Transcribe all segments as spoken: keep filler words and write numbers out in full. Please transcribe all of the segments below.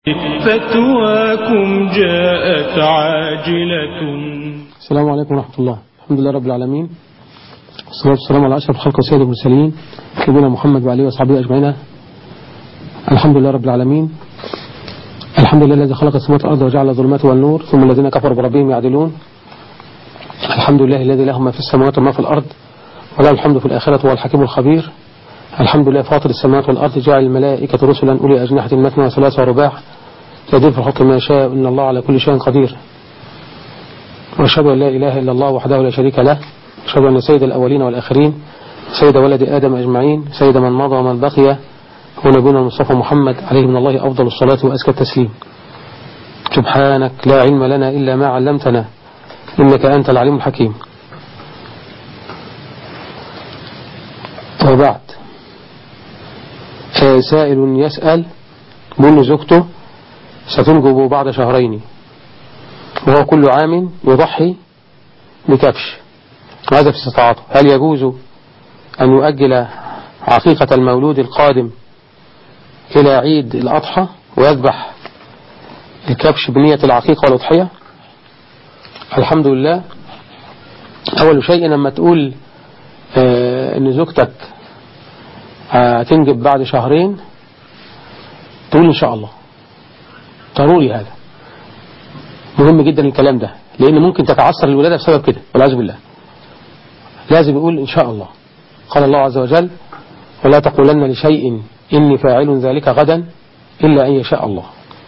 فتواكم جاءت عاجلة. السلام عليكم ورحمة الله. الحمد لله رب العالمين، والصلاة والسلام على أشرف الخلق وسيد المرسلين سيدنا محمد وعليه وصحبه أجمعين. الحمد لله رب العالمين. الحمد لله الذي خلق السماوات والأرض وجعل الظلمات والنور ثم الذين كفروا بربهم يعدلون. الحمد لله الذي له ما في السماوات وما في الأرض وله الحمد في الآخرة هو الحكيم الخبير. الحمد لله فاطر السماوات والأرض جعل الملائكة رسلا أولي أجنحة مثنى وثلاث ورباع يزيد في الخلق ما يشاء إن الله على كل شيء قدير. وأشهد أن لا إله إلا الله وحده لا شريك له. أشهد أن سيد الأولين والآخرين سيد ولد آدم أجمعين سيد من مضى ومن بقي هو نبينا المصطفى محمد عليه من الله أفضل الصلاة وأزكى التسليم. سبحانك لا علم لنا إلا ما علمتنا إنك أنت العليم الحكيم. وبعد، سائل يسأل بأن زوجته ستنجب بعد شهرين وهو كل عام يضحي بكبش، وهذا في استطاعته. هل يجوز أن يؤجل عقيقة المولود القادم إلى عيد الأضحى ويذبح الكبش بنية العقيقة والأضحية؟ الحمد لله. أول شيء لما تقول آه أن زوجتك هتنجب آه بعد شهرين تقول إن شاء الله، ضروري. هذا مهم جدا الكلام ده، لأن ممكن تتعثر الولادة بسبب كده والعياذ بالله. لازم يقول إن شاء الله. قال الله عز وجل: ولا تقولن لشيء إني فاعل ذلك غدا إلا أن يشاء الله.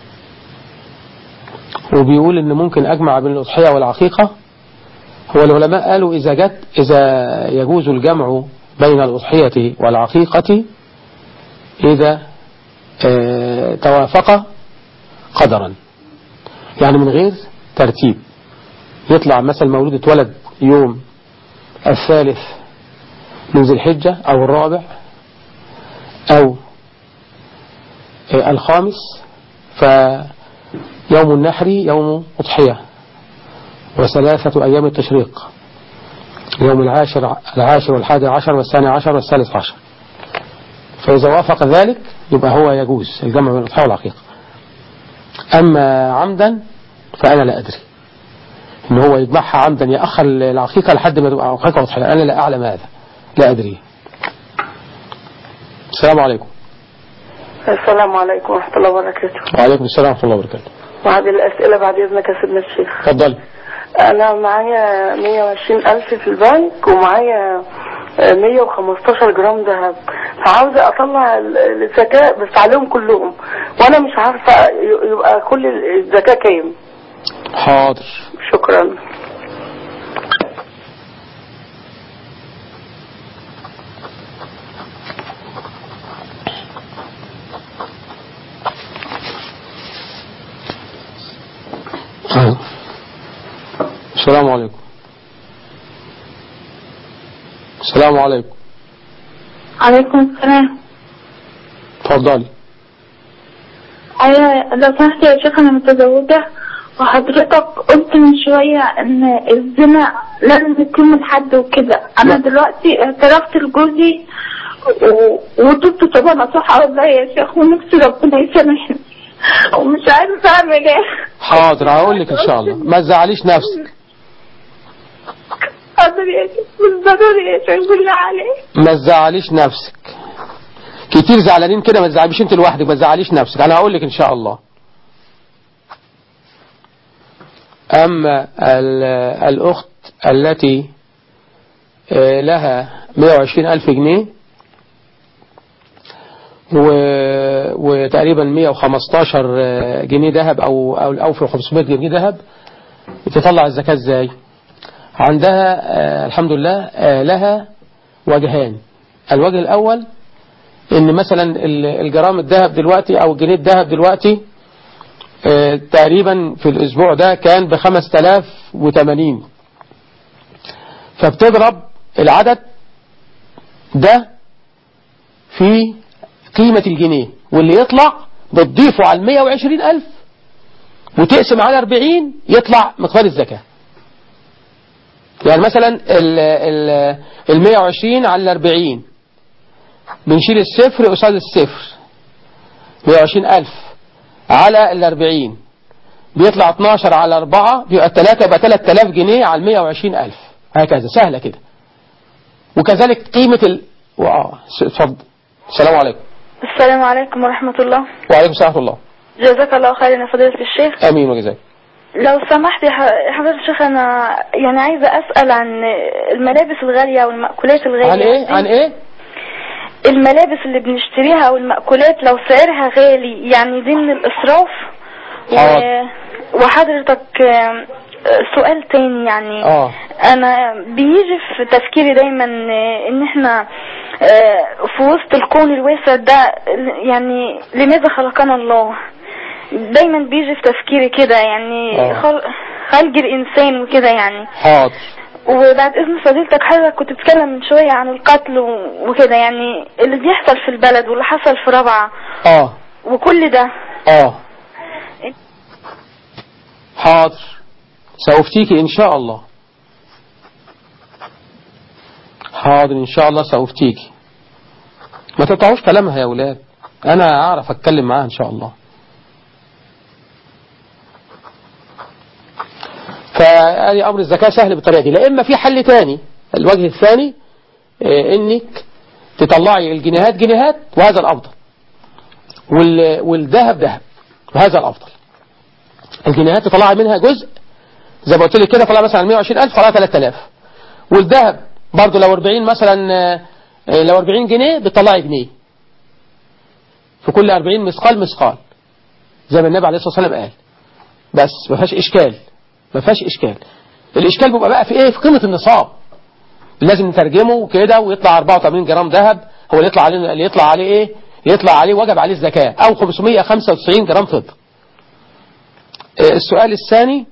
وبيقول إن ممكن أجمع بين الأضحية والعقيقة. هو العلماء قالوا إذا جت إذا يجوز الجمع بين الأضحية والعقيقة إذا اه توافق قدرا، يعني من غير ترتيب. يطلع مثلا مولود اتولد يوم الثالث من ذي الحجة أو الرابع أو اه الخامس، فيوم النحر يوم أضحية، وثلاثة أيام التشريق يوم العاشر العاشر والحادي عشر والثاني عشر والثالث عشر. فإذا وافق ذلك يبقى هو يجوز الجمع بين الأضحية والعقيقة. أما عمدا فأنا لا أدري إن هو يجمعها عمدا يأخر العقيقة لحد ما تبقى عقيقة وأضحية. أنا لا أعلم هذا، لا أدري. السلام عليكم. السلام عليكم ورحمة الله وبركاته. وعليكم السلام ورحمة الله وبركاته. وهذه الأسئلة بعد إذنك يا سيدنا الشيخ. تفضل. أنا معايا مية وعشرين ألف في البنك ومعايا مية وخمستاشر جرام ذهب، فعاوزة أطلع الزكاة بس عليهم كلهم وأنا مش عارفة يبقى كل الزكاة كام. حاضر. شكرا. السلام عليكم. السلام عليكم. عليكم السلام. تفضلي. أيوة لو سمحت يا شيخ، أنا متزوجة وحضرتك قلت من شوية إن الزنا لازم يكون من حد وكده. أنا دلوقتي اعترفت لجوزي وتبت توبة نصوحة والله يا شيخ، ونفسي ربنا يسامحني ومش عارفة أعمل إيه. حاضر هقول لك إن شاء الله، ما تزعليش نفسك. حاضر يا شيخ، ضروري يا شيخ بالله عليك. ما تزعليش نفسك، كتير زعلانين كده، ما تزعليش انت لوحدك، ما تزعليش نفسك. انا هقول لك ان شاء الله. اما الاخت التي لها مية وعشرين الف جنيه وتقريبا مية وخمستاشر جنيه ذهب او او او في خمسمية جنيه ذهب، تطلع الزكاة ازاي؟ عندها آه الحمد لله آه لها وجهان. الوجه الأول إن مثلا الجرام الذهب دلوقتي أو الجنيه الذهب دلوقتي آه تقريبا في الأسبوع ده كان بخمس تلاف وثمانين، فبتضرب العدد ده في قيمة الجنيه، واللي يطلع بتضيفه على المية وعشرين ألف وتقسم على أربعين يطلع مقدار الزكاة. يعني مثلا ال مية وعشرين على الأربعين بنشيل الصفر قصاد الصفر، مية وعشرين ألف على الأربعين بيطلع اتناشر على أربعة بيبقى ثلاثة، يبقى ثلاثة آلاف جنيه على المية وعشرين ألف، هكذا سهلة كده. وكذلك قيمة ال آه اتفضل. السلام عليكم. السلام عليكم ورحمة الله. وعليكم السلام ورحمة الله. جزاك الله خيرا يا فضيلة الشيخ. امين وجزاك. لو سمحت يا حضرة الشيخ، انا يعني عايزة اسأل عن الملابس الغالية والمأكولات الغالية. عن ايه؟ عن ايه؟ الملابس اللي بنشتريها والمأكولات لو سعرها غالي، يعني دي من الاسراف؟ و... وحضرتك سؤال تاني، يعني اه انا بيجي في تفكيري دايما ان احنا في وسط الكون الواسع ده، يعني لماذا خلقنا الله؟ دايما بيجي في تفكيري كده، يعني آه. خلق الانسان وكده يعني. حاضر. وبعد اذن فضيلتك، حضرتك كنت بتتكلم من شويه عن القتل وكده، يعني اللي بيحصل في البلد واللي حصل في رابعه اه وكل ده. اه حاضر، سأفتيكي إن شاء الله. حاضر إن شاء الله سأفتيكي. ما تقطعوش كلامها يا ولاد، أنا أعرف أتكلم معاها إن شاء الله. فأي أمر الزكاة سهل بالطريقة دي. لا إما في حل تاني، الوجه الثاني إنك تطلعي الجنيهات جنيهات، وهذا الأفضل، والذهب ذهب، وهذا الأفضل. الجنيهات تطلعي منها جزء زي ما قلت لك كده، طلع مثلا مية وعشرين ألف، طلع ثلاثة آلاف. والذهب برضه لو أربعين مثلا، لو أربعين جنيه بتطلعي جنيه في كل أربعين مثقال مثقال، زي ما النبي عليه الصلاة والسلام قال. بس ما فيهاش إشكال، ما فيهاش إشكال. الإشكال بيبقى بقى في إيه؟ في قيمة النصاب. لازم نترجمه كده ويطلع أربعة وثمانين جرام ذهب هو اللي يطلع عليه، اللي يطلع عليه إيه؟ يطلع عليه وجب عليه الزكاة، أو خمسمية وخمسة وتسعين جرام فضة. السؤال الثاني،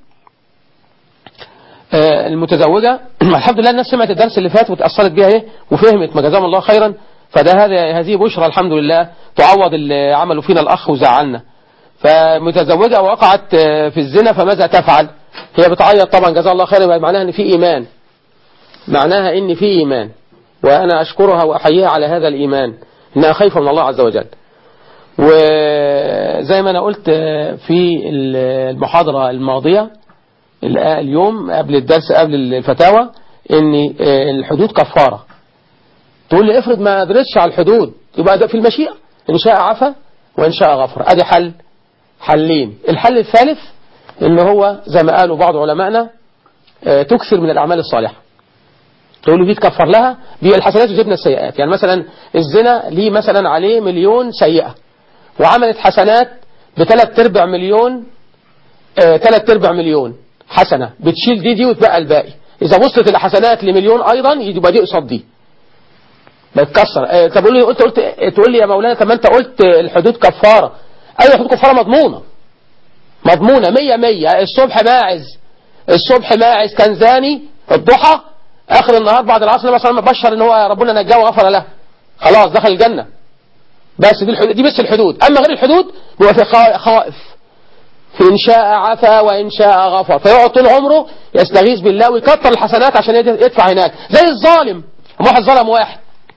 المتزوجة الحمد لله الناس سمعت الدرس اللي فات وتأثرت بيها ايه وفهمت، ما جزاهم الله خيرا. فده هذه هذه بشرى الحمد لله تعوض اللي عملوا فينا الأخ وزعلنا. فمتزوجة وقعت في الزنا فماذا تفعل؟ هي بتعيط طبعا جزاها الله خيرا، معناها ان في إيمان، معناها ان في إيمان، وأنا أشكرها وأحييها على هذا الإيمان، إنها خايفة من الله عز وجل. وزي ما أنا قلت في المحاضرة الماضية اليوم قبل الدرس قبل الفتاوى، ان الحدود كفارة. تقول لي افرض ما قدرتش على الحدود، يبقى ده في المشيئة، ان شاء عفا وان شاء غفر. ادي حل، حلين. الحل الثالث ان هو زي ما قالوا بعض علمائنا تكثر من الاعمال الصالحة. تقول له دي تكفر لها بالحسنات وتبنى السيئات. يعني مثلا الزنا ليه مثلا عليه مليون سيئة، وعملت حسنات بثلاث ارباع مليون، ثلاث ارباع مليون حسنة، بتشيل دي دي وتبقى الباقي. إذا وصلت الحسنات لمليون أيضا يبقى دي قصاد دي بتكسر. اه طب قول لي، قلت قلت تقول لي يا مولانا طب ما أنت قلت الحدود كفارة. أي حدود كفارة مضمونة، مضمونة مية مية. الصبح ماعز، الصبح ماعز كان زاني، الضحى آخر النهار بعد العصر مثلا بشر إن هو ربنا نجاه وغفر له، خلاص دخل الجنة. بس دي الحدود، دي بس الحدود. أما غير الحدود هو في خائف، في إن شاء عفا وإن شاء غفر، فيقعد طول عمره يستغيث بالله ويكتر الحسنات عشان يدفع هناك. زي الظالم، واحد ظلم واحد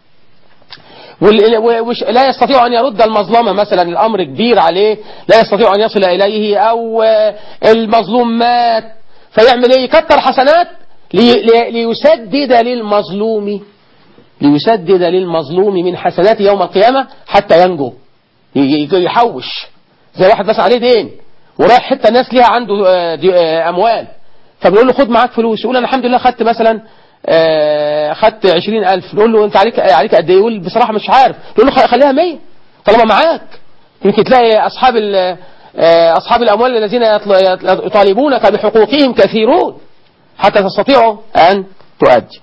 لا يستطيع أن يرد المظلمة، مثلا الأمر كبير عليه لا يستطيع أن يصل إليه، أو المظلوم مات، فيعمل إيه؟ يكتر حسنات ليسدد للمظلوم، ليسدد للمظلوم من حسنات يوم القيامة حتى ينجو، يحوش. زي واحد بس عليه دين ورايح حتى الناس ليها عنده أموال، فبنقول له خد معاك فلوس، يقول أنا الحمد لله خدت مثلا خدت عشرين ألف. نقول له أنت عليك عليك قد إيه؟ يقول بصراحة مش عارف. نقول له خليها مية طالما معاك. يمكن تلاقي أصحاب أصحاب الأموال الذين يطالبونك بحقوقهم كثيرون حتى تستطيعوا أن تؤدي.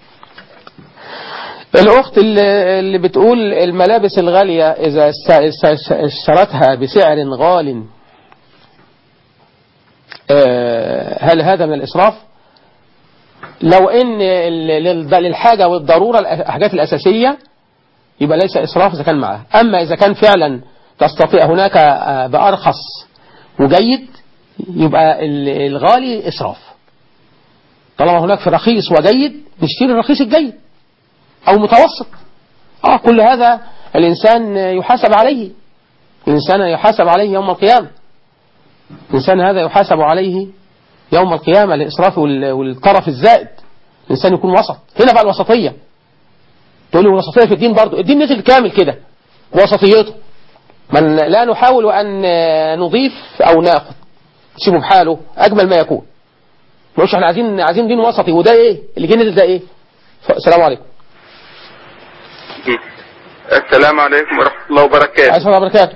الأخت اللي بتقول الملابس الغالية إذا اشترتها بسعر غال هل هذا من الإسراف؟ لو إن للحاجة والضرورة الحاجات الأساسية يبقى ليس إسراف إذا كان معها. أما إذا كان فعلا تستطيع هناك بأرخص وجيد يبقى الغالي إسراف. طالما هناك في رخيص وجيد نشتري الرخيص الجيد أو متوسط. آه كل هذا الإنسان يحاسب عليه. الإنسان يحاسب عليه يوم القيامة. الإنسان هذا يحاسب عليه يوم القيامة الإسراف والطرف الزائد. الإنسان يكون وسط. هنا بقى الوسطية. تقول لي الوسطية في الدين برضو، الدين نزل كامل كده بوسطيته، من لا نحاول أن نضيف أو ناخذ، سيبه بحاله أجمل ما يكون. مش احنا عايزين عايزين دين وسطي، وده ايه اللي جه نزل ده ايه؟ السلام عليكم. السلام عليكم ورحمة الله وبركاته. السلام الله وبركاته.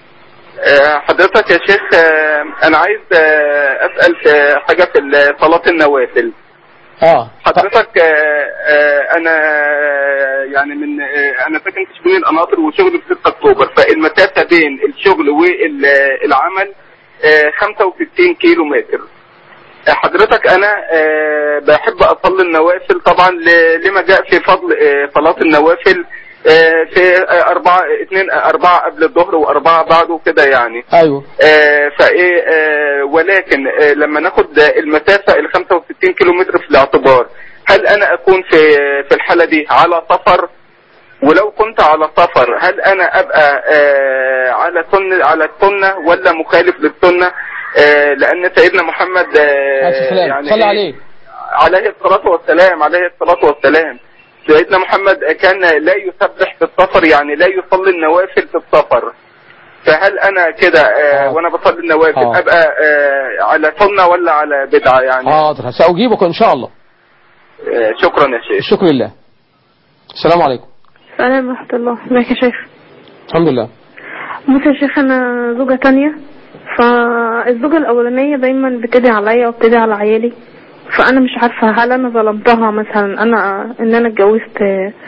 حضرتك يا شيخ، انا عايز اسأل في حاجة في صلاة النوافل. اه حضرتك انا يعني من انا ساكن في شبين القناطر وشغلي في ستة اكتوبر، فالمسافة بين الشغل والعمل خمسة وستين كيلو متر. حضرتك انا بحب اصلي النوافل طبعا لما جاء في فضل صلاة النوافل في أربعة اثنين أربعة قبل الظهر وأربعة بعده كده يعني. أيوه. فإيه ولكن لما ناخد المسافة ال خمسة وستين كيلو متر في الاعتبار، هل أنا أكون في في الحالة دي على سفر؟ ولو كنت على سفر هل أنا أبقى على سنة على السنة ولا مخالف للسنة؟ لأن سيدنا محمد يعني صلى عليه عليه الصلاة والسلام عليه الصلاة والسلام سيدنا محمد كان لا يسبح في السفر، يعني لا يصلي النوافل في السفر. فهل انا كده آه وانا بصلي النوافل آه. ابقى آه على سنة ولا على بدعة يعني؟ حاضر سأجيبك ان شاء الله. آه شكرا يا شيخ. شكرا لله. السلام عليكم. السلام ورحمة الله. ازيك يا شيخ؟ الحمد لله. بص يا شيخ، انا زوجة تانية، فالزوجة الاولانية دايما بتدعي عليا وبتدعي على عيالي، فانا مش عارفة هل انا ظلمتها مثلا، انا ان انا اتجوزت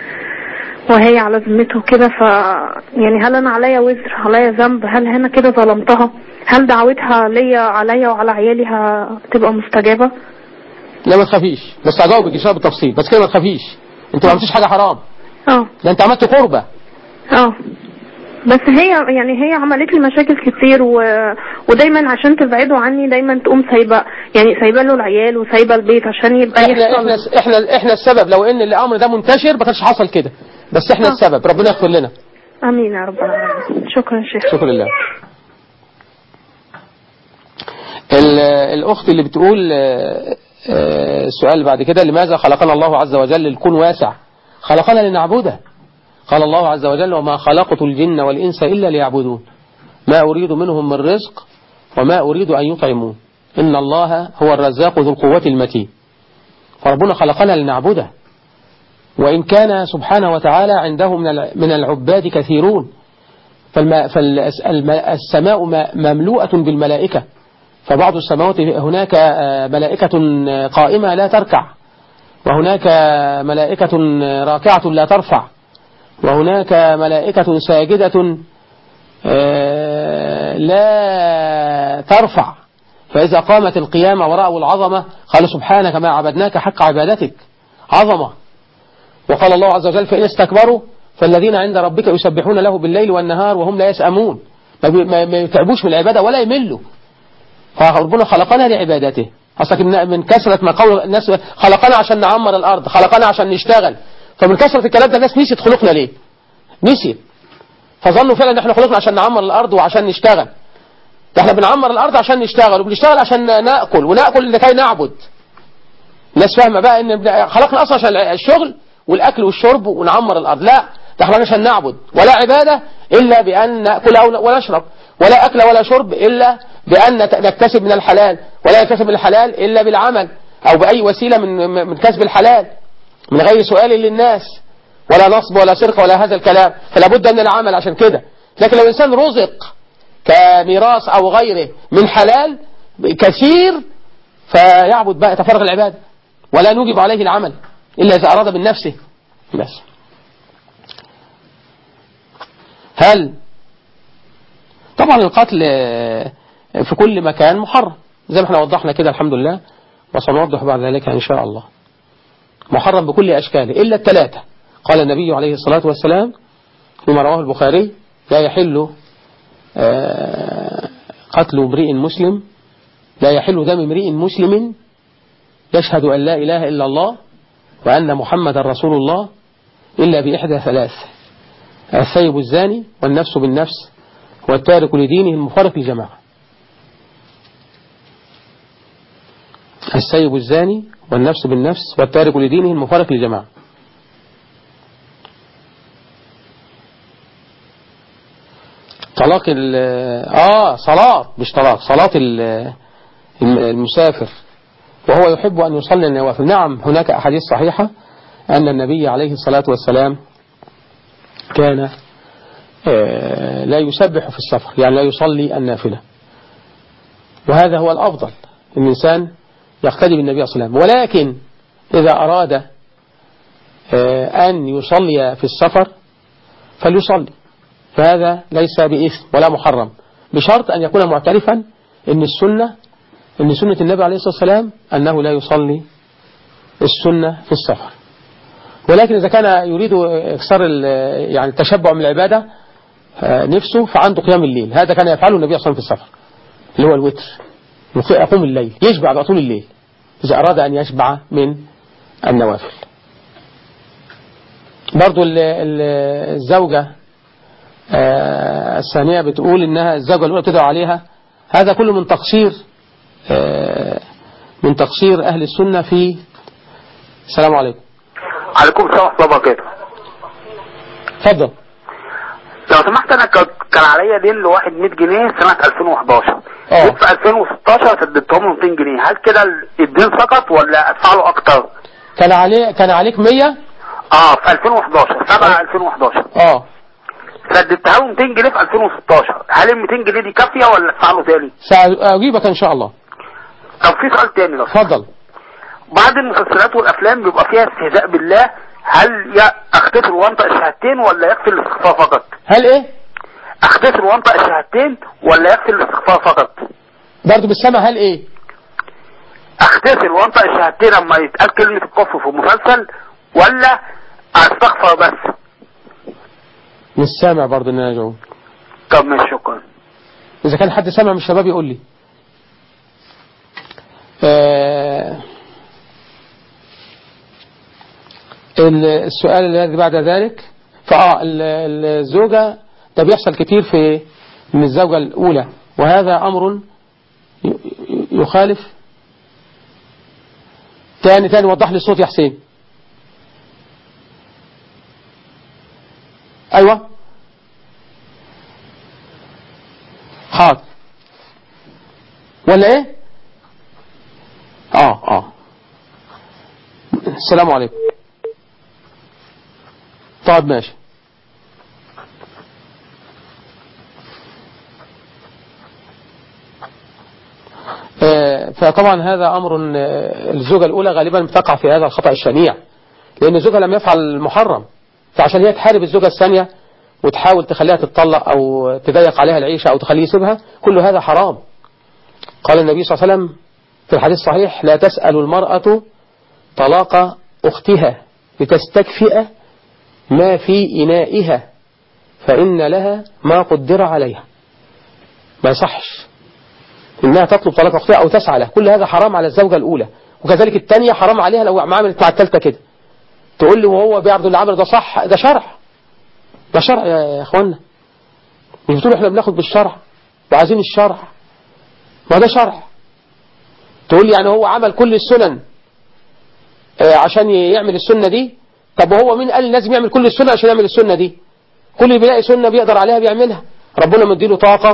وهي على ذمته كده، ف يعني هل انا عليا وزر، عليا ذنب؟ هل هنا كده ظلمتها؟ هل دعوتها ليا عليا وعلى عيالي هتبقى مستجابة؟ لا ما تخافيش، بس هجاوبك ان شاء الله بالتفصيل، بس كده ما تخافيش، انت ما عملتيش حاجة حرام. اه ده انت عملت قربة. اه بس هي يعني هي عملت لي مشاكل كتير و... ودايما عشان تبعده عني دايما تقوم سايبه، يعني سايبه له العيال وسايبه البيت عشان يبقى احنا احنا احنا احنا السبب. لو ان الامر ده منتشر ما كانش حصل كده، بس احنا آه. السبب. ربنا يغفر لنا. امين يا رب العالمين. شكرا يا شيخ. شكرا لله. الاخت اللي بتقول السؤال بعد كده، لماذا خلقنا الله عز وجل؟ الكون واسع، خلقنا لنعبده. قال الله عز وجل: وما خلقت الجن والإنس إلا ليعبدون ما أريد منهم من رزق وما أريد أن يطعمون إن الله هو الرزاق ذو القوة المتين. فربنا خلقنا لنعبده، وإن كان سبحانه وتعالى عنده من العباد كثيرون، فالسماء مملوءة بالملائكة، فبعض السماوات هناك ملائكة قائمة لا تركع، وهناك ملائكة راكعة لا ترفع، وهناك ملائكة ساجدة لا ترفع. فإذا قامت القيامة ورأوا العظمة قالوا: سبحانك ما عبدناك حق عبادتك. عظمة. وقال الله عز وجل: فإن استكبروا فالذين عند ربك يسبحون له بالليل والنهار وهم لا يسأمون. ما يتعبوش من العبادة ولا يملوا. فربنا خلقنا لعبادته. أصلك من كثرة ما قول الناس خلقنا عشان نعمر الأرض، خلقنا عشان نشتغل، فمن كثرة الكلام ده الناس نسيت خلقنا ليه؟ نسيت. فظنوا فعلا ان احنا خلقنا عشان نعمر الارض وعشان نشتغل. ده احنا بنعمر الارض عشان نشتغل، وبنشتغل عشان ناكل، وناكل لكي نعبد. الناس فاهمه بقى ان خلقنا اصلا عشان الشغل والاكل والشرب ونعمر الارض. لا، ده احنا عشان نعبد. ولا عباده الا بان ناكل او نشرب، ولا اكل ولا شرب الا بان نكتسب من الحلال، ولا نكتسب من الحلال الا بالعمل او باي وسيله من من كسب الحلال، من غير سؤال للناس، ولا نصب ولا سرقة ولا هذا الكلام. فلا بد من العمل عشان كده. لكن لو الإنسان رزق كميراث أو غيره من حلال كثير فيعبد بقى، تفرغ العبادة، ولا نوجب عليه العمل إلا إذا أراد من نفسه بس. هل طبعا القتل في كل مكان محرم زي ما احنا وضحنا كده الحمد لله، وسنوضح بعد ذلك إن شاء الله. محرم بكل أشكاله إلا الثلاثة. قال النبي عليه الصلاة والسلام فيما رواه البخاري: لا يحل قتل امرئ مسلم، لا يحل دم امرئ مسلم يشهد أن لا إله إلا الله وأن محمد رسول الله إلا بإحدى ثلاث: الثيب الزاني، والنفس بالنفس، والتارك لدينه المفارق للجماعة. السيب الزاني والنفس بالنفس والتارك لدينه المفارق للجماعة. طلاق ال آه صلاة مش طلاق صلاة المسافر وهو يحب أن يصلي النوافل. نعم هناك أحاديث صحيحة أن النبي عليه الصلاة والسلام كان لا يسبح في السفر يعني لا يصلي النافلة، وهذا هو الأفضل الإنسان يقتدي بالنبي صلى الله عليه وسلم. ولكن إذا أراد أن يصلي في السفر فليصلي، فهذا ليس بإثم ولا محرم، بشرط أن يكون معترفا أن السنة أن سنة النبي عليه الصلاة والسلام أنه لا يصلي السنة في السفر. ولكن إذا كان يريد إكثار يعني التشبع من العبادة نفسه فعنده قيام الليل، هذا كان يفعله النبي صلى الله عليه وسلم في السفر اللي هو الوتر، يقوم الليل يشبع بقى طول الليل إذا أراد أن يشبع من النوافل. برضو الزوجة الثانية بتقول إنها الزوجة الأولى تدعو عليها، هذا كله من تقصير من تقصير أهل السنة في. السلام عليكم. عليكم السلام ورحمة الله وبركاته. اتفضل. لو سمحت أنا كان عليا دين لواحد مية جنيه سنة ألفين وحداشر، جيت في ألفين وستاشر سددتهم له ميتين جنيه، هل كده الدين سقط ولا أدفع له أكتر؟ كان عليه كان عليك مية؟ اه في ألفين وحداشر سبعة ألفين وحداشر اه سددتها له ميتين جنيه في ألفين وستاشر، هل ال ميتين جنيه دي كافية ولا أدفع له تاني؟ سأجيبك إن شاء الله. طب في سؤال تاني لو اتفضل. بعض المسلسلات والأفلام بيبقى فيها استهزاء بالله، هل أختفل وانطق الشهادتين ولا يكفي الاستغفار فقط؟ هل إيه؟ أختفل وانطق الشهادتين ولا يكفي الاستغفار فقط؟ برضو بالسمع هل إيه؟ أختفل وانطق الشهادتين لما يتقال كلمة الكفر في المسلسل ولا أستغفر بس؟ مش سامع برضو إن أنا جاوب. طب ماشي شكرا. إذا كان حد سامع من الشباب يقول لي. آه السؤال الذي بعد ذلك فآه الزوجة ده بيحصل كتير في من الزوجة الأولى، وهذا أمر يخالف. تاني تاني وضح لي الصوت يا حسين. أيوة حاضر ولا إيه؟ آه آه السلام عليكم. طيب ماشي. آه فطبعا هذا أمر الزوجة الأولى غالبا بتقع في هذا الخطأ الشنيع، لأن الزوجة لم يفعل المحرم، فعشان هي تحارب الزوجة الثانية وتحاول تخليها تتطلق أو تضيق عليها العيشة أو تخليه يسيبها، كل هذا حرام. قال النبي صلى الله عليه وسلم في الحديث الصحيح: لا تسأل المرأة طلاق أختها لتستكفئ ما في إنائها فإن لها ما قدر عليها. ما يصحش إنها تطلب طلاق أختها أو تسعى له، كل هذا حرام على الزوجة الأولى، وكذلك الثانية حرام عليها لو عملت مع الثالثة كده. تقول لي وهو بيعرض اللي عمله ده صح، ده شرع، ده شرع يا إخوانا. مش بتقولوا إحنا بناخد بالشرع وعايزين الشرع، ما ده شرع. تقول لي يعني هو عمل كل السنن عشان يعمل السنة دي، طب وهو مين قال لازم يعمل كل السنة عشان يعمل السنة دي؟ كل اللي بيلاقي سنة بيقدر عليها بيعملها، ربنا مديله طاقة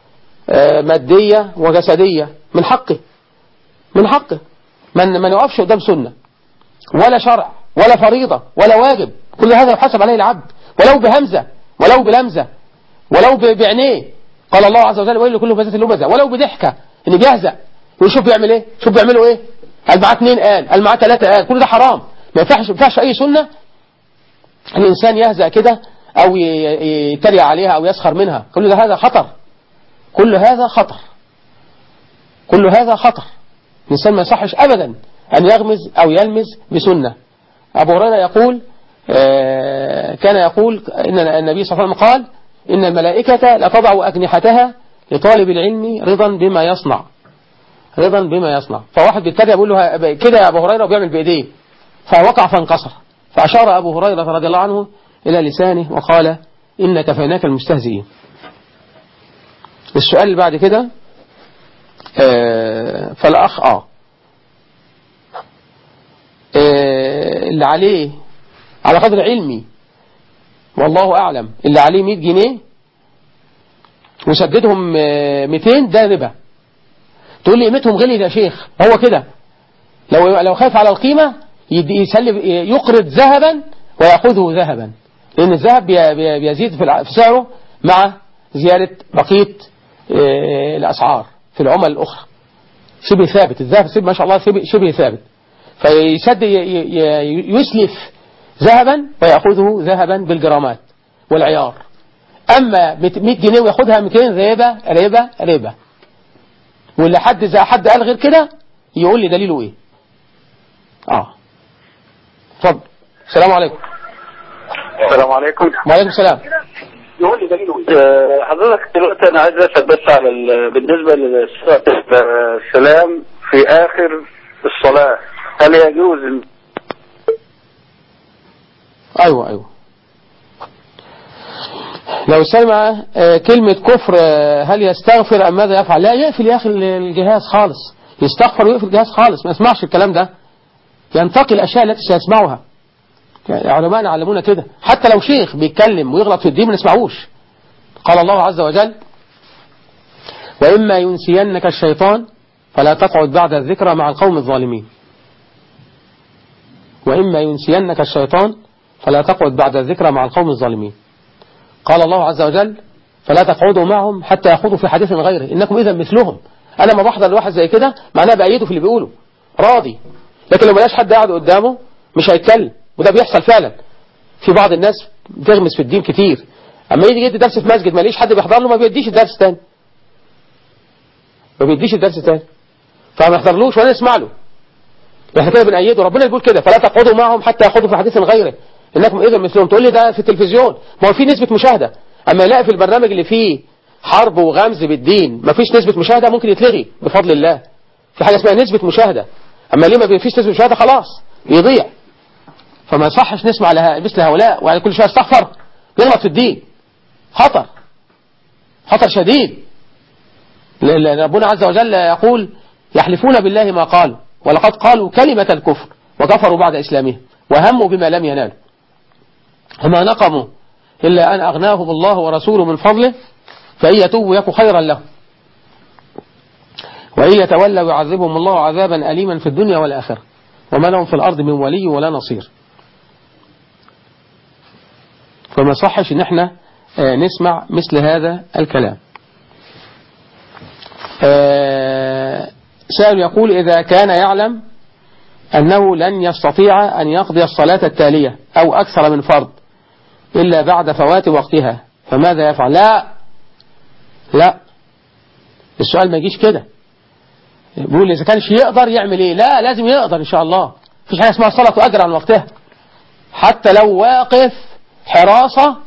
مادية وجسدية، من حقه من حقه من ما يقفش قدام سنة ولا شرع ولا فريضة ولا واجب، كل هذا يحاسب عليه العبد ولو بهمزة ولو بلمزة ولو بعينيه. قال الله عز وجل: ويل لكل همزة لمزة، ولو بضحكة إن بيهزأ ويشوف بيعمل إيه، شوف بيعملوا إيه، قال معاه اثنين قال قال معاه ثلاثة قال، كل ده حرام. ما ينفعش ما ينفعش أي سنة الإنسان يهزأ كده أو يتريق عليها أو يسخر منها، كل ده هذا خطر، كل هذا خطر، كل هذا خطر. الإنسان ما يصحش أبدا أن يغمز أو يلمز بسنة. أبو هريرة يقول آه كان يقول إن النبي صلى الله عليه وسلم قال: إن الملائكة لتضع أجنحتها لطالب العلم رضا بما يصنع، رضا بما يصنع. فواحد بيتريق بيقول له كده يا أبو هريرة وبيعمل بإيديه، فوقع فانكسر، فأشار أبو هريرة رضي الله عنه إلى لسانه وقال: إن كفيناك المستهزئين. السؤال اللي بعد كده آه فالأخ آه. آه اللي عليه على قدر علمي والله أعلم اللي عليه مية جنيه وسددهم ميتين ده ربا. تقول لي قيمتهم غلي يا شيخ، هو كده لو لو خايف على القيمة يسلف يقرض ذهبا ويأخذه ذهبا، لأن الذهب بيزيد في سعره مع زيادة بقية الأسعار في العمل الأخرى، شبه ثابت. الذهب ما شاء الله شبه ثابت، فيسد يسلف ذهبا ويأخذه ذهبا بالجرامات والعيار. أما مية جنيه وياخدها ميتين ربا ربا ربا. واللي حد إذا حد قال غير كده يقول لي دليله إيه. آه اتفضل. السلام عليكم. السلام عليكم. وعليكم السلام. يقول لي دليله إيه. حضرتك دلوقتي أنا عايز أسأل بس على بالنسبة للسلام في آخر الصلاة، هل يجوز؟ أيوة أيوة لو سمع كلمة كفر هل يستغفر أم ماذا يفعل؟ لا، يقفل يا أخي الجهاز خالص، يستغفر ويقفل الجهاز خالص، ما يسمعش الكلام ده، ينتقي الأشياء التي سيسمعها. علماء علمونا كده، حتى لو شيخ بيتكلم ويغلط في الدين ما نسمعوش. قال الله عز وجل: وإما ينسينك الشيطان فلا تقعد بعد الذكرى مع القوم الظالمين. وإما ينسينك الشيطان فلا تقعد بعد الذكرى مع القوم الظالمين. قال الله عز وجل: فلا تقعدوا معهم حتى يخوضوا في حديث غيره إنكم إذا مثلهم. أنا ما بحضر لواحد زي كده معناه بأيده في اللي بيقوله راضي، لكن لو ملاش حد قاعد قدامه مش هيتكلم، وده بيحصل فعلا. في بعض الناس بتغمس في الدين كتير، أما يجي يدي درس في مسجد ما ليش حد بيحضر له ما بيديش الدرس تاني ما بيديش الدرس تاني فما يحضرلوش ولا يسمع له. احنا كده بنأيده، ربنا بيقول كده: فلا تقعدوا معهم حتى يخوضوا في حديث غيره إنكم إذا مثلهم. تقول لي ده في التلفزيون، ما هو في نسبة مشاهدة، أما يلاقي في البرنامج اللي فيه حرب وغمز بالدين ما فيش نسبة مشاهدة ممكن يتلغي بفضل الله. في حاجة اسمها نسبة مشاهدة، أما ليه ما فيش نسبة مشاهدة خلاص يضيع. فما يصحش نسمع لها مثل هؤلاء وعلى كل شيء استغفر يغلط في الدين. خطر خطر شديد. ربنا عز وجل يقول: يحلفون بالله ما قالوا ولقد قالوا كلمة الكفر وكفروا بعد إسلامهم وهموا بما لم ينالوا وما نقموا إلا أن أغناهم الله ورسوله من فضله فإن يتوبوا يكن خيرا لهم وإن يتولوا يعذبهم الله عذابا أليما في الدنيا والآخرة وما لهم في الأرض من ولي ولا نصير. فما صحش إن احنا نسمع مثل هذا الكلام. سائل يقول: إذا كان يعلم أنه لن يستطيع أن يقضي الصلاة التالية أو أكثر من فرض إلا بعد فوات وقتها فماذا يفعل؟ لا لا السؤال ما يجيش كده. بيقول إذا كانش يقدر يعمل إيه؟ لا، لازم يقدر إن شاء الله. مفيش حاجة اسمها صلاة وأجر عن وقتها، حتى لو واقف حراسة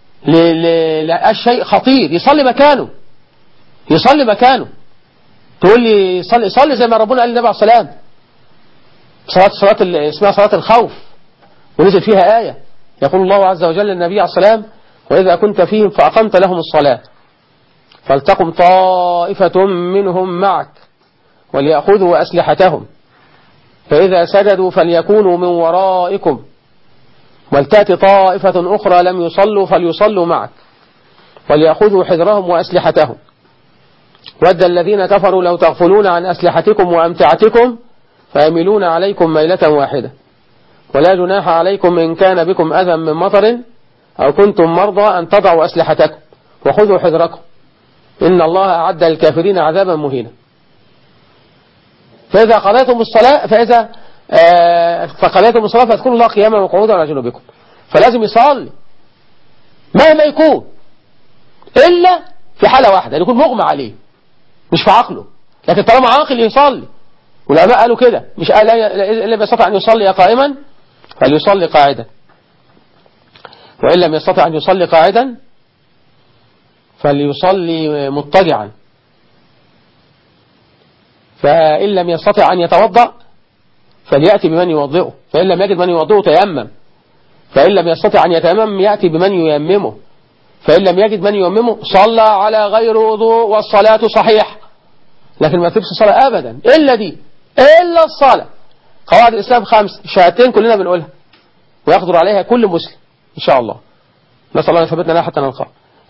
للشيء خطير يصلي مكانه يصلي مكانه. تقول لي صلي صلي زي ما ربنا قال للنبي عليه الصلاة والسلام، صلاة صلاة اسمها صلاة الخوف، ونزل فيها آية يقول الله عز وجل للنبي عليه الصلاة والسلام: وإذا كنت فيهم فأقمت لهم الصلاة فلتقم طائفة منهم معك وليأخذوا أسلحتهم فإذا سجدوا فليكونوا من ورائكم ولتأتي طائفة أخرى لم يصلوا فليصلوا معك وليأخذوا حذرهم وأسلحتهم ود الذين كفروا لو تغفلون عن أسلحتكم وأمتعتكم فيميلون عليكم ميلة واحدة ولا جناح عليكم إن كان بكم أذى من مطر أو كنتم مرضى أن تضعوا أسلحتكم وخذوا حذركم إن الله أعد للكافرين عذابا مهينا. فإذا قضيتم الصلاة فإذا آه فقضيتم الصلاة فاذكروا الله قياما وقعودا على جنوبكم. فلازم يصلي مهما يكون إلا في حالة واحدة، يكون مغمى عليه مش في عقله، لكن طالما عاقل يصلي. والعلماء قالوا كده: مش قال إلا يستطيع أن يصلي قائما فليصلي قاعدا وإن لم يستطع أن يصلي قاعدا فليصلي مضطجعا فإن لم يستطع أن يتوضأ فليأتي بمن يوضئه فإن لم يجد من يوضئه تيمم فإن لم يستطع أن يتيمم يأتي بمن ييممه فإن لم يجد من يؤممه صلى على غير وضوء والصلاة صحيح. لكن ما تبص صلاة أبدا إلا دي، إلا الصلاة. قواعد الإسلام خمس، شهادتين كلنا بنقولها ويقدر عليها كل مسلم إن شاء الله، نسأل الله أن يثبتنا لها حتى نلقاه.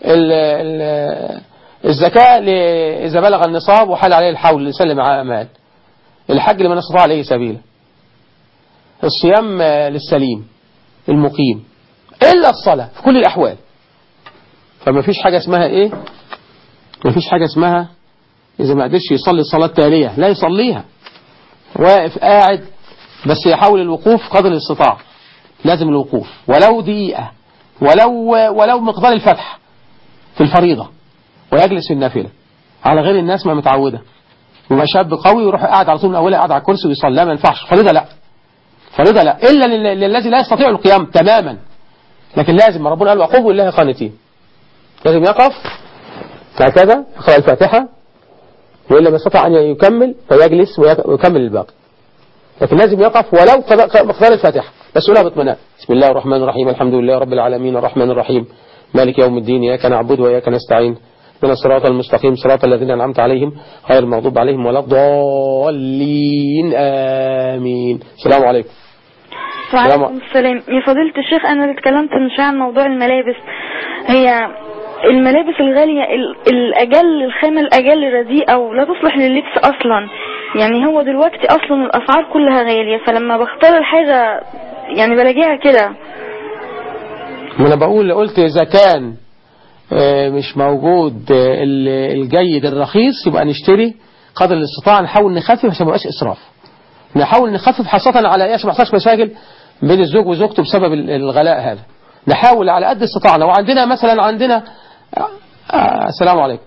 الزكاة إذا بلغ النصاب وحال عليه الحول الإنسان اللي معاه مال. الحج لمن استطاع عليه سبيلا. الصيام للسليم المقيم، إلا الصلاة في كل الأحوال. فما فيش حاجة اسمها إيه، ما فيش حاجة اسمها إذا ما قدرش يصلي الصلاة التالية لا يصليها، واقف قاعد بس يحاول الوقوف قدر الاستطاعة، لازم الوقوف ولو دقيقة، ولو ولو مقدار الفتح في الفريضة، ويجلس في النافلة على غير الناس ما متعودة. وما شاب قوي يروح قاعد على طول من أولها قاعد على الكرسي ويصلي، لا ما ينفعش. فريضة لا، فريضة لا، إلا للذي لا يستطيع القيام تماما. لكن لازم ربنا قال وقوموا لله قانتين، لازم يقف هكذا يقرأ الفاتحة، وإلا ما استطاع أن يكمل فيجلس ويكمل الباقي. لكن لازم يقف ولو مقدار الفاتحة بس يقولها باطمئنان. بسم الله الرحمن الرحيم، الحمد لله رب العالمين الرحمن الرحيم مالك يوم الدين، إياك نعبد وإياك نستعين، اهدنا الصراط المستقيم صراط الذين أنعمت عليهم غير المغضوب عليهم ولا الضالين آمين. السلام عليكم. وعليكم السلام. يا فضيلة الشيخ، أنا اللي اتكلمت من شوية عن موضوع الملابس. هي الملابس الغالية الأجل، الخامة الأجل رديئة ولا تصلح لللبس أصلا. يعني هو دلوقتي أصلا الأسعار كلها غالية، فلما بختار الحاجة يعني بلاقيها كده. ما أنا بقول قلت إذا كان مش موجود الجيد الرخيص يبقى نشتري قدر الاستطاعة، نحاول نخفف عشان ما يبقاش إسراف، نحاول نخفف خاصة على إيش ما يحصلش مشاكل بين الزوج وزوجته بسبب الغلاء هذا. نحاول على قد استطاعنا. وعندنا مثلا عندنا آه السلام عليكم.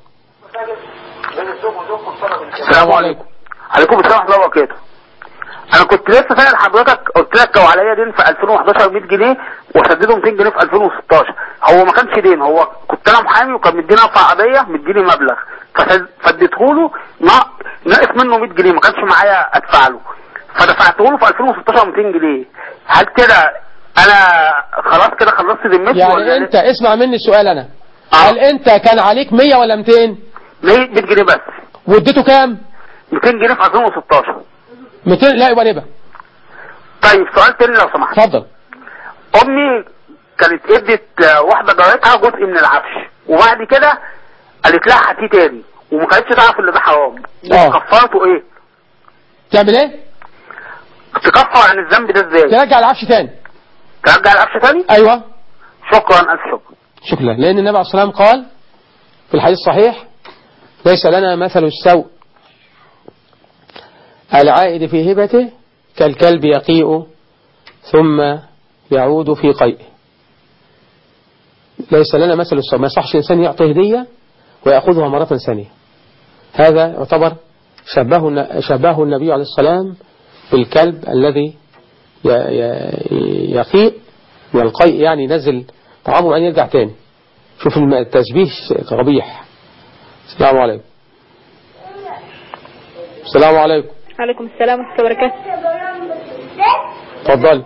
السلام عليكم. عليكم السلام ورحمة الله وبركاته. أنا كنت لسه سائل حضرتك، قلت لك لو عليا دين في ألفين وحداشر مية جنيه وسدده ميتين جنيه في ألفين وستاشر. هو ما كانش دين، هو كنت أنا محامي وكان مديني رفع قضية مديني مبلغ فاديته له ناقص منه مية جنيه، ما كانش معايا أدفع له، فدفعته له في ألفين وستاشر ميتين جنيه. هل كده أنا خلاص كده خلصت ذمتي؟ يعني ولا أنت ليه؟ اسمع مني السؤال أنا. آه. هل أنت كان عليك مية ولا ميتين؟ مية جنيه بس. واديته كام؟ ميتين جنيه في ألفين وستاشر. ميتين لا يبقى ربا. طيب سؤال تاني لو سمحت. اتفضل. امي كانت ادت واحده جارتها جزء من العفش، وبعد كده قالت لها هاتيه تاني، وما كانتش تعرف ان ده حرام. كفارته ايه؟ تعمل ايه؟ تكفر عن الذنب ده ازاي؟ ترجع العفش تاني. ترجع العفش تاني؟ ايوه. شكرا الف شكر. شكرا. لان النبي عليه الصلاه والسلام قال في الحديث الصحيح ليس لنا مثل السوء العائد في هبته كالكلب يقيء ثم يعود في قيئه. ليس لنا مثل السوء، ما يصحش إنسان يعطي هدية ويأخذها مرة ثانية. هذا يعتبر شبهه شبهه النبي عليه السلام بالكلب الذي يقيء من القيء، يعني ينزل طعامه وبعدين يرجع تاني. شوف التشبيه قبيح. السلام عليكم. السلام عليكم. عليكم السلام ورحمة الله وبركاته. اتفضل.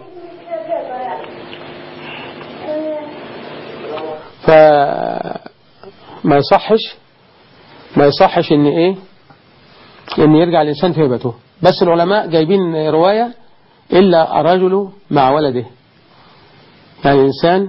فما يصحش ما يصحش ان ايه ان يرجع الانسان في هبته. بس العلماء جايبين رواية الا الرجل مع ولده، يعني الانسان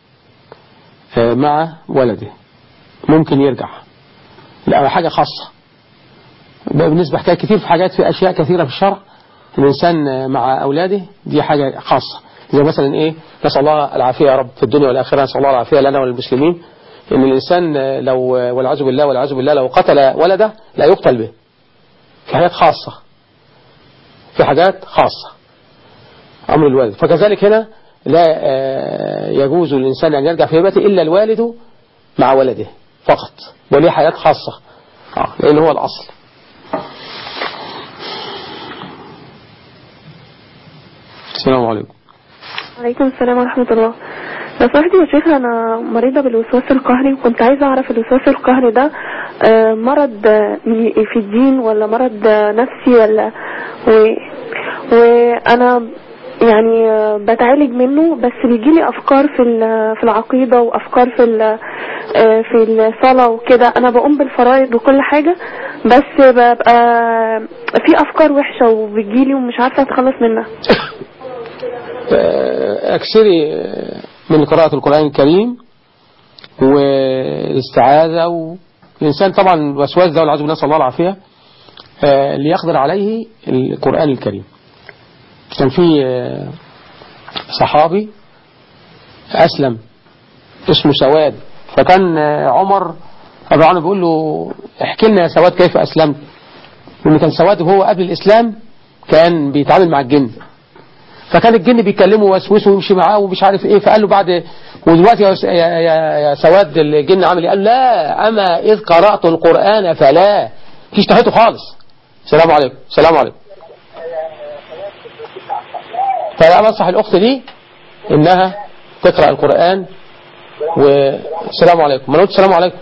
مع ولده ممكن يرجع، لا حاجة خاصة. بالنسبة حكاية كتير في حاجات في أشياء كثيرة في الشرع الإنسان مع أولاده دي حاجة خاصة، زي مثلا إيه نسأل الله العافية يا رب في الدنيا والآخرة، نسأل الله العافية لنا وللمسلمين. إن الإنسان لو والعياذ بالله والعياذ بالله لو قتل ولده لا يقتل به، في حاجات خاصة في حاجات خاصة أمر الوالد. فكذلك هنا لا يجوز للإنسان أن يرجع في هبته إلا الوالد مع ولده فقط، وليه حياة خاصة لأن هو الأصل. السلام عليكم. وعليكم السلام ورحمة الله. لو سمحتي يا شيخ، أنا مريضة بالوسواس القهري وكنت عايزة أعرف الوسواس القهري ده مرض في الدين ولا مرض نفسي ولا و... وأنا يعني آه، بتعالج منه، بس بيجيلي افكار في ال- في العقيده وافكار في ال- آه، في الصلاه وكده. انا بقوم بالفرائض وكل حاجه، بس ببقى في افكار وحشه وبتجيلي ومش عارفه اتخلص منها. اكثري من قراءة القرآن الكريم والاستعاذة. والإنسان طبعا الوسواس ده والعياذ بالله نسأل الله العافية ليقدر عليه القرآن الكريم. كان في صحابي أسلم اسمه سواد، فكان عمر رضي عنه بيقول له احكي لنا يا سواد كيف أسلمت. وإن كان سواد وهو قبل الإسلام كان بيتعامل مع الجن، فكان الجن بيكلمه ويوسوسه ويمشي معاه ومش عارف ايه. فقال له بعد ودلوقتي يا, يا, يا سواد الجن عمل ايه؟ قال لا اما اذ قرأت القرآن فلا فيش تحيته خالص. السلام عليكم السلام عليكم. فأنا بنصح الأخت دي إنها تقرأ القرآن. والسلام عليكم. ما قلت السلام عليكم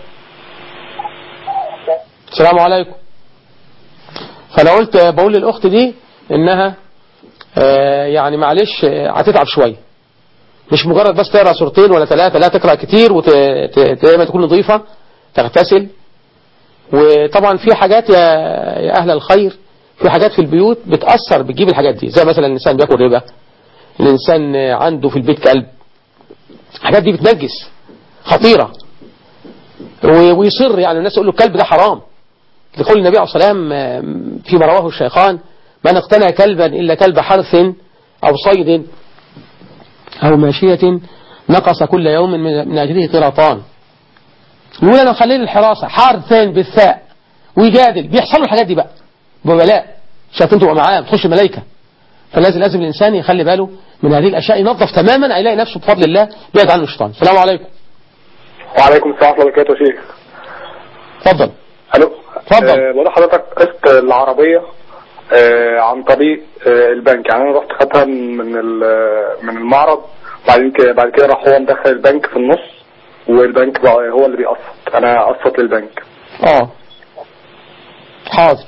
السلام عليكم. فأنا قلت بقول للأخت دي إنها آه يعني معلش هتتعب شوية، مش مجرد بس تقرأ سورتين ولا ثلاثة، لا تقرأ كتير ودايما تكون نظيفة، تغتسل. وطبعا في حاجات يا, يا أهل الخير، في حاجات في البيوت بتأثر بتجيب الحاجات دي، زي مثلا الإنسان بياكل ربا، الإنسان عنده في البيت كلب، الحاجات دي بتنجس خطيرة. ويصر يعني الناس يقول له الكلب ده حرام، لقول النبي عليه الصلاة والسلام فيما رواه الشيخان من اقتنى كلبا إلا كلب حرث أو صيد أو ماشية نقص كل يوم من أجله قراطان. يقول أنا خليل الحراسة حارثين بالثاء ويجادل، بيحصل له الحاجات دي بقى ببلاء، شايفين تبقى معاه بتخش الملائكة. فلازم لازم الإنسان يخلي باله من هذه الأشياء، ينظف تماما هيلاقي نفسه بفضل الله بعد عنه الشيطان. السلام عليكم. وعليكم السلام ورحمة الله وبركاته يا شيخ. اتفضل. الو. اتفضل. أه بقول لحضرتك قسط العربية أه عن طريق أه البنك، يعني انا رحت خدتها من من المعرض، وبعدين كده بعد كده راح هو مدخل البنك في النص، والبنك بقى هو اللي بيقسط، انا قسط للبنك. اه حاضر.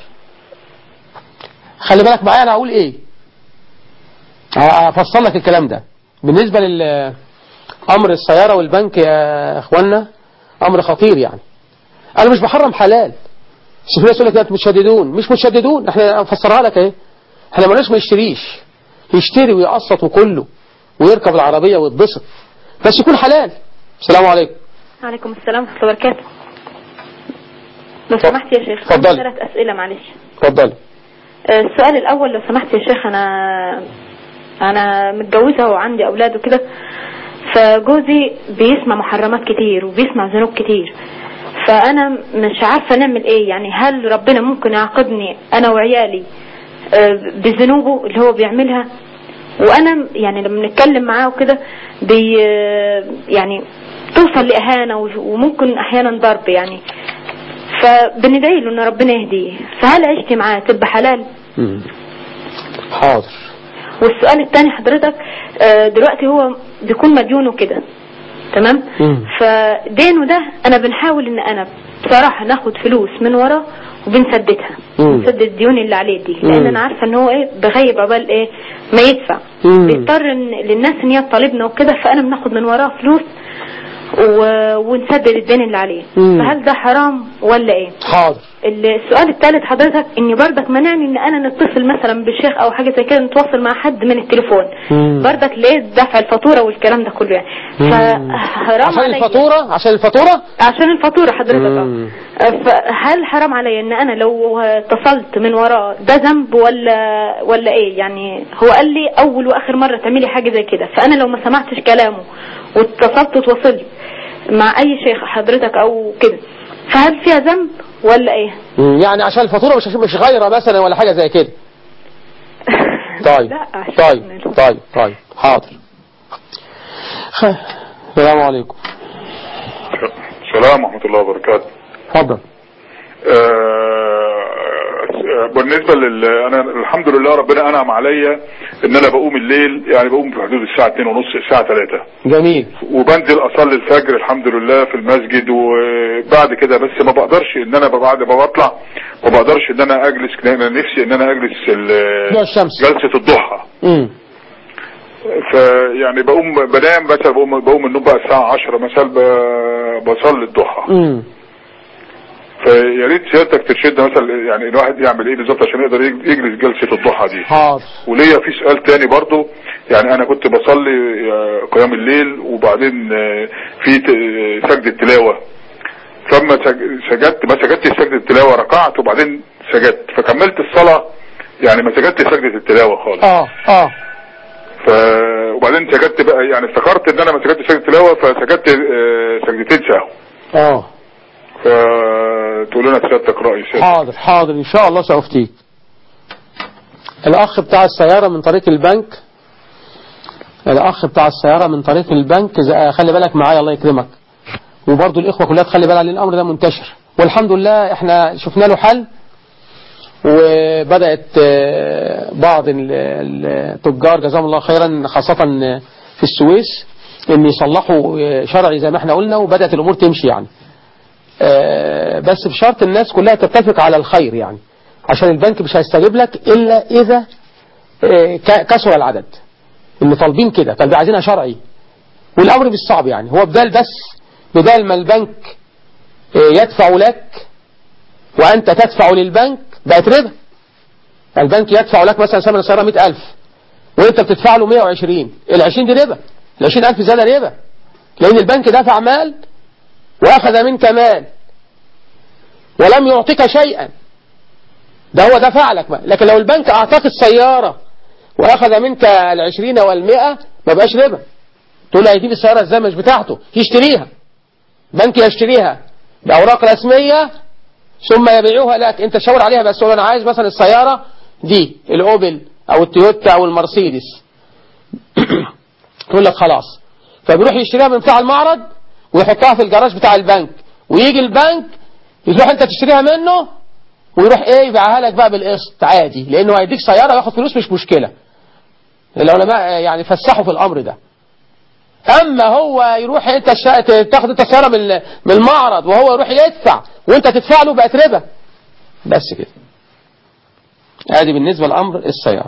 خلي بالك معايا انا هقول ايه، هفصل لك الكلام ده. بالنسبة لأمر السيارة والبنك يا اخوانا امر خطير. يعني انا مش بحرم حلال، بس في ناس يقول لك انتوا متشددون. مش متشددون، احنا نفسرها لك اهي. احنا مالناش ما يشتريش، يشتري ويقسط وكله ويركب العربية ويتبسط، بس يكون حلال. السلام عليكم. وعليكم السلام ورحمة الله وبركاته. لو سمحت يا شيخ اتفضل. ثلاث أسئلة معلش. اتفضل. السؤال الأول لو سمحت يا شيخ، أنا أنا متجوزة وعندي أولاد وكده، فجوزي بيسمع محرمات كتير وبيسمع ذنوب كتير، فأنا مش عارفة نعمل إيه. يعني هل ربنا ممكن يعاقبني أنا وعيالي بذنوبه اللي هو بيعملها؟ وأنا يعني لما نتكلم معاه وكده بي يعني توصل لإهانة وممكن أحيانا ضرب يعني، فبندعي له ان ربنا يهديه. فهل عشتي معاه تبقى حلال؟ مم. حاضر. والسؤال الثاني حضرتك، دلوقتي هو بيكون مديون وكده تمام، مم. فدينه ده انا بنحاول ان انا بصراحة ناخد فلوس من وراه وبنسددها، بنسدد الديون اللي عليه دي، لان انا عارفة ان هو ايه بغيب عبال ايه ما يدفع، بيضطر إن للناس ان هي تطالبنا وكده، فانا بناخد من وراه فلوس و... ونسدد الدين اللي عليه. مم. فهل ده حرام ولا ايه؟ حاضر. السؤال الثالث حضرتك، اني بردك منعني ان انا نتصل مثلا بالشيخ او حاجة زي كده، نتواصل مع حد من التليفون، مم. بردك ليه دفع الفاطورة والكلام ده كله يعني، فحرام عشان علي الفاتورة عشان الفاتورة عشان الفاتورة حضرتك. فهل حرام علي ان انا لو اتصلت من وراه ده ذنب ولا ولا ايه؟ يعني هو قال لي اول واخر مرة تعملي حاجة زي كده، فانا لو ما سمعتش كلامه واتصلت وتواصلت مع اي شيخ حضرتك او كده، فهل فيها ذنب ولا ايه؟ يعني عشان الفاتورة مش مش غيرة مثلا ولا حاجة زي كده؟ طيب طيب طيب طيب حاضر. السلام عليكم. السلام ورحمة الله وبركاته. اتفضل. بالنسبة لل انا الحمد لله ربنا انعم عليا ان انا بقوم الليل، يعني بقوم في حدود الساعة اتنين ونص الساعة ثلاثة. جميل. وبنزل اصلي الفجر الحمد لله في المسجد، وبعد كده بس ما بقدرش ان انا بعد ما بطلع ما بقدرش ان انا اجلس، انا نفسي ان انا اجلس الشمس جلسة الضحى. امم فيعني بقوم بنام مثلا، بقوم بقوم من النوم بقى الساعه عشرة مثلا بصلي الضحى. امم فيا ريت سيادتك ترشدنا مثلا يعني الواحد يعمل ايه بالظبط عشان يقدر يجلس جلسه الضحى دي. حاضر. وليا في سؤال تاني برضو، يعني انا كنت بصلي قيام الليل وبعدين في سجدة تلاوة، فما سجدت ما سجدتش سجدة التلاوة ركعت وبعدين سجدت فكملت الصلاة، يعني ما سجدتش سجدة التلاوة خالص. اه اه ف وبعدين سجدت بقى، يعني افتكرت ان انا ما سجدتش سجدة التلاوة فسجدت سجدتين سهو. اه فتقول لنا سيادتك رأي سيادتك. حاضر حاضر ان شاء الله سأفتيك. الاخ بتاع السيارة من طريق البنك الاخ بتاع السيارة من طريق البنك خلي بالك معايا الله يكرمك، وبرضو الاخوة كلها تخلي بالها لان الامر ده منتشر، والحمد لله احنا شفنا له حل، وبدأت بعض التجار جزاهم الله خيرا خاصة في السويس ان يصلحوا شرعي زي ما احنا قلنا، وبدأت الامور تمشي يعني، بس بشرط الناس كلها تتفق على الخير يعني، عشان البنك مش هيستجيب لك الا اذا كسر العدد، اللي طالبين كده طالبين عايزينها شرعي، والامر مش صعب يعني، هو بدال بس بدال ما البنك يدفع لك وانت تدفع للبنك بقت ربا. البنك يدفع لك مثلا ثمن السيارة مئة ألف وانت بتدفع له مئة وعشرين، العشرين دي ربا، العشرين ألف زيادة ربا، لان البنك دفع مال واخذ منك مال ولم يعطيك شيئا، ده هو دفع لك مال. لكن لو البنك اعطاك السيارة واخذ منك العشرين والمئة ما بقاش ربا، تقول له هيجيب السيارة ازاي مش بتاعته، يشتريها بنك يشتريها بأوراق رسمية ثم يبيعوها لك، انت تشاور عليها بس، انا عايز مثلا السيارة دي الاوبل او التويوتا او المرسيدس تقول لك خلاص، فبيروح يشتريها من بتاع المعرض ويحطها في الجراج بتاع البنك، ويجي البنك يروح انت تشتريها منه ويروح ايه يبيعها لك بقى بالقسط عادي، لانه هيديك سيارة وياخد فلوس مش مشكلة، العلماء يعني فسحوا في الامر ده. اما هو يروح انت تاخد انت سيارة من من المعرض وهو يروح يدفع وانت تدفع له بقت ربا، بس كده. ادي بالنسبة لامر السيارة.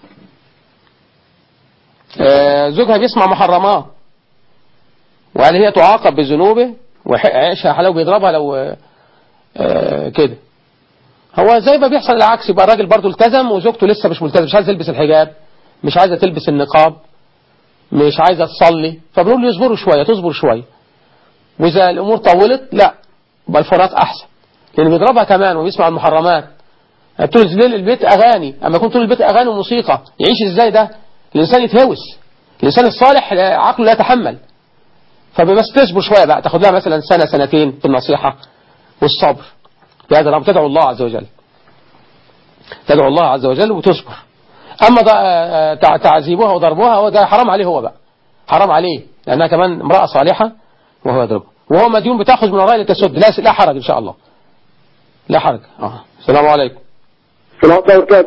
آه زوجها بيسمع محرمات وهل هي تعاقب بذنوبه وعيشها حلو بيضربها لو آه كده؟ هو زي ما بيحصل العكس، يبقى الراجل برضو التزم وزوجته لسه مش ملتزم، مش عايزه تلبس الحجاب، مش عايزه تلبس النقاب، مش عايزه تصلي، فبنقول له يصبروا شويه تصبر شويه، واذا الامور طولت لا يبقى الفراق احسن، لان بيضربها كمان وبيسمع المحرمات. طول الليل البيت اغاني، اما يكون طول البيت اغاني وموسيقى يعيش ازاي ده؟ الانسان يتهوس، الانسان الصالح عقله لا يتحمل، فبس تصبر شويه بقى، تاخد لها مثلا سنه سنتين في النصيحه والصبر، بهذا الامر تدعو الله عز وجل، تدعو الله عز وجل وتصبر. اما تعذيبها وضربها هو ده حرام عليه، هو بقى حرام عليه لانها كمان امراه صالحه وهو يضربها، وهو مديون بتاخذ من وراء لتسد، لا لا حرج ان شاء الله، لا حرج. اه السلام عليكم. السلام عليكم وبركاته.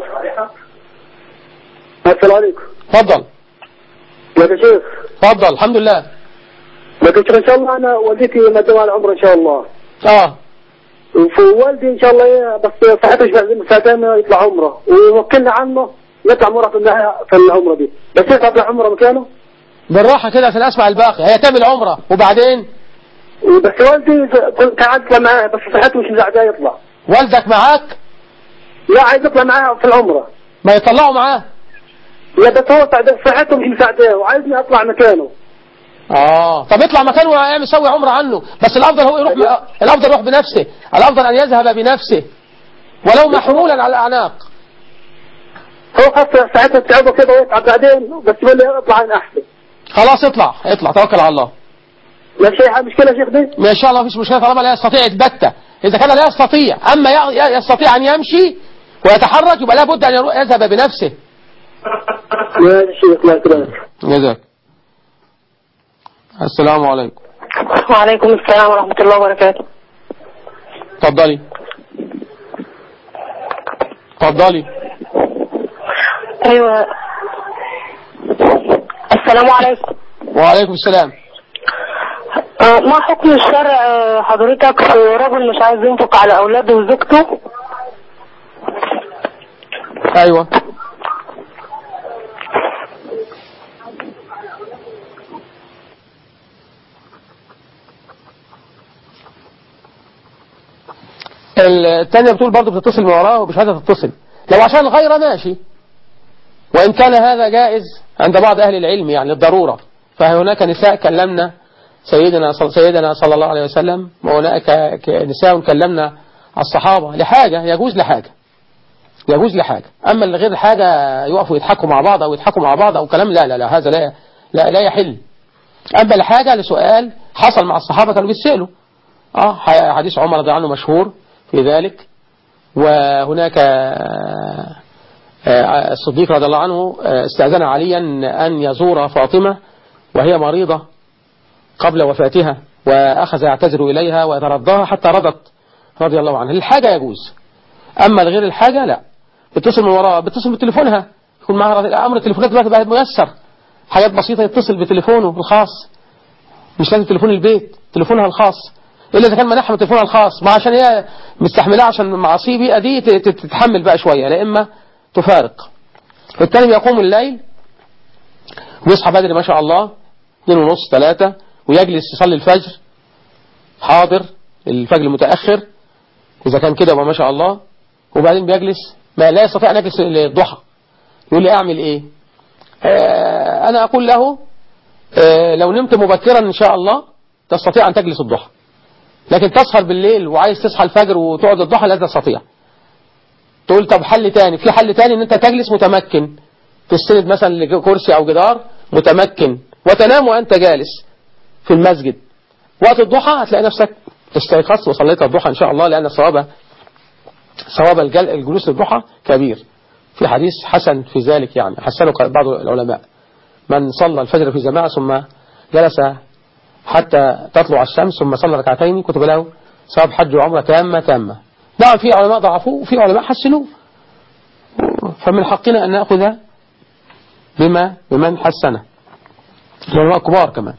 السلام عليكم. تفضل يا شيخ. تفضل. الحمد لله. لكن ان شاء الله انا والدتي مدام على العمر ان شاء الله. اه ووالدي ان شاء الله بس صحته مش ساعتين يطلع عمره، ووكلنا عنه يطلع مرة في النهاية في العمرة دي، بس يطلع عمرة مكانه بالراحة كده عشان اسمع الباقي. هي تعمل عمرة وبعدين بس والدي كان عايز يطلع معاه بس صحته مش مساعداه يطلع. والدك معاك؟ لا عايز يطلع معاه في العمرة. ما يطلعوا معاه؟ لا بس هو صحته مش مساعداه وعايزني اطلع مكانه. اه طب اطلع مكانه ويعمل يسوي عمرة عنه، بس الافضل هو يروح ب... الافضل يروح بنفسه، الافضل ان يذهب بنفسه ولو محمولا على الاعناق. هو خاصة ساعتها تعبه كده ويتعب بعدين، بس يقول لي اطلع عن احسن. خلاص اطلع اطلع توكل على الله. لا شيء مشكلة يا شيخ دي؟ ما ان شاء الله مفيش مشكلة طالما لا يستطيع البتة، اذا كان لا يستطيع اما يستطيع ان يمشي ويتحرك يبقى لابد ان يذهب بنفسه. يا شيخ الله يكرمك. جزاك. السلام عليكم. وعليكم السلام ورحمة الله وبركاته. اتفضلي. اتفضلي. ايوه السلام عليكم. وعليكم السلام. ما حكم الشرع حضرتك في رجل مش عايز ينفق على اولاده وزوجته؟ ايوه الثانية بتقول برضه بتتصل من وراه ومش عايزة تتصل. لو عشان الغيرة ماشي، وإن كان هذا جائز عند بعض أهل العلم يعني الضرورة. فهناك نساء كلمنا سيدنا سيدنا صلى الله عليه وسلم، وهناك نساء كلمنا الصحابة لحاجة، يجوز لحاجة يجوز لحاجة. أما اللي غير حاجة يقفوا يضحكوا مع بعض أو يضحكوا مع بعض أو كلام، لا لا لا هذا لا لا, لا يحل. أما لحاجة لسؤال حصل مع الصحابة كانوا بيسألوا، آه حديث عمر رضي الله عنه مشهور في ذلك. وهناك الصديق رضي الله عنه استأذن عليا أن يزور فاطمة وهي مريضة قبل وفاتها، وأخذ يعتذر إليها ويترضاها حتى رضت رضي الله عنها. الحاجة يجوز، أما الغير الحاجة لا. بتصل من وراء، بتصل بتليفونها، يكون معها أمر التليفونات دلوقتي بقى ميسر، حاجات بسيطة يتصل بتليفونه الخاص، مش لازم تليفون البيت، تليفونها الخاص، إلا إذا كان منحها من تليفونها الخاص، ما عشان هي مستحملها عشان معاصيه بيئة دي تتحمل بقى شوية، لا إما تفارق. التاني بيقوم الليل ويصحى بدري ما شاء الله اثنين ونص ثلاثة، ويجلس يصلي الفجر حاضر، الفجر المتأخر إذا كان كده ما شاء الله، وبعدين بيجلس ما لا يستطيع أن يجلس الضحى. يقول لي أعمل إيه؟ آه أنا أقول له آه لو نمت مبكرا إن شاء الله تستطيع أن تجلس الضحى، لكن تسهر بالليل وعايز تصحى الفجر وتقعد الضحى لا تستطيع. تقول طب حل تاني، في حل تاني إن أنت تجلس متمكن، تستند مثلا لكرسي أو جدار متمكن وتنام وأنت جالس في المسجد. وقت الضحى هتلاقي نفسك استيقظت وصليت الضحى إن شاء الله، لأن الصواب صواب الجلوس للضحى كبير. في حديث حسن في ذلك يعني حسنه بعض العلماء، من صلى الفجر في جماعة ثم جلس حتى تطلع الشمس ثم صلى ركعتين كتب له ثواب حج وعمرة تامة تامة. نعم في علماء ضعفوه وفي علماء حسنوه، فمن حقنا أن نأخذ بما بمن حسنه، العلماء كبار كمان.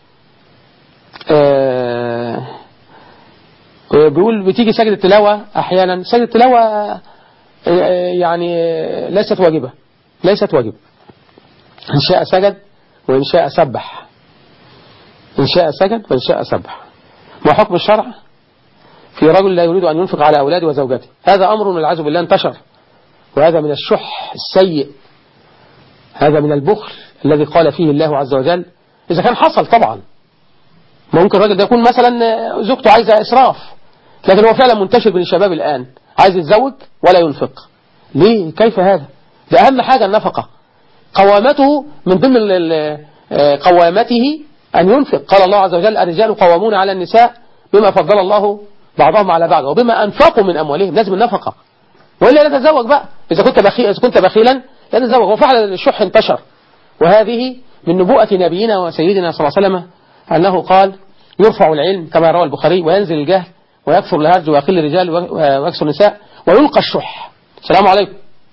آه بيقول بتيجي سجد التلاوة أحيانا، سجد التلاوة آه يعني ليست واجبة ليست واجبة إن شاء سجد وإن شاء سبح، إن شاء سجد وإن شاء سبح. ما حكم الشرع في رجل لا يريد أن ينفق على أولاده وزوجته؟ هذا أمر والعياذ بالله انتشر، وهذا من الشح السيء، هذا من البخل الذي قال فيه الله عز وجل. إذا كان حصل طبعا ممكن الراجل ده يكون مثلا زوجته عايزة إسراف، لكن هو فعلا منتشر بين الشباب الآن، عايز يتزوج ولا ينفق. ليه؟ كيف هذا؟ ده أهم حاجة النفقة، قوامته من ضمن قوامته أن ينفق. قال الله عز وجل الرجال قوامون على النساء بما فضل الله بعضهم على بعض وبما أنفقوا من أموالهم. لازم النفقة، وإلا لا تتزوج بقى. إذا كنت بخيل إذا كنت بخيلا لا تتزوج. وفعلا الشح انتشر، وهذه من نبوءة نبينا وسيدنا صلى الله عليه وسلم أنه قال يرفع العلم كما روى البخاري وينزل الجهل ويكثر الهرج ويقل الرجال ويكثر النساء ويلقى الشح. السلام عليكم.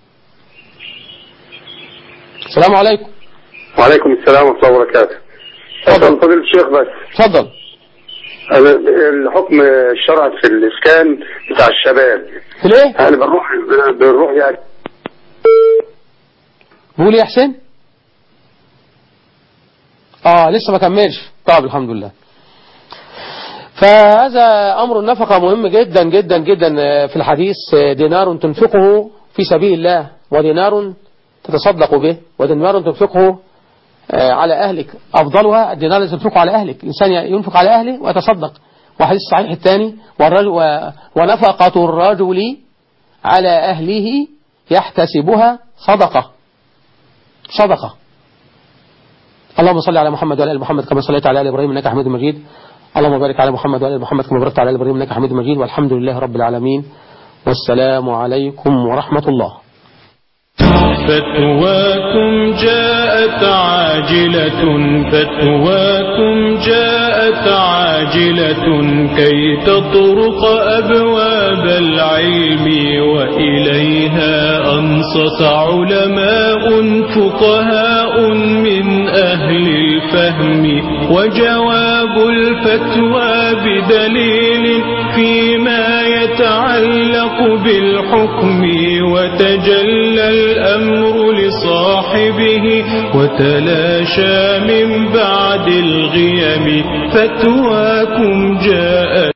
السلام عليكم. وعليكم السلام ورحمة الله وبركاته. تفضل فضيلة الشيخ. بس تفضل. الحكم الشرعي في الإسكان بتاع الشباب في ليه؟ يعني بنروح بنروح يعني بقول يا حسين اه لسه ما كملش. طيب الحمد لله. فهذا أمر النفقة مهم جدا جدا جدا. في الحديث دينار تنفقه في سبيل الله ودينار تتصدق به ودينار تنفقه على أهلك. أفضلها الدينار الذي تنفقه على أهلك، الإنسان ينفق على أهله ويتصدق. وحديث صحيح الثاني ونفقة الرجل على أهله يحتسبها صدقة صدقة. اللهم صل على محمد وعلى آل محمد كما صليت على آل إبراهيم إنك حميد مجيد. اللهم بارك على محمد وعلى آل محمد كما باركت على آل إبراهيم إنك حميد مجيد. والحمد لله رب العالمين، والسلام عليكم ورحمة الله. فتواكم جاءت عاجلة فتواكم جاءت عاجلة كي تطرق أبواب العلم وإليها أنصت علماء فقهاء من أهل الفهم وجواب الفتوى بدليل فيما يتعلق بالحكم وتجلى الأمر لصاحبه وتلاشى من بعد الغيم فتواكم جاءت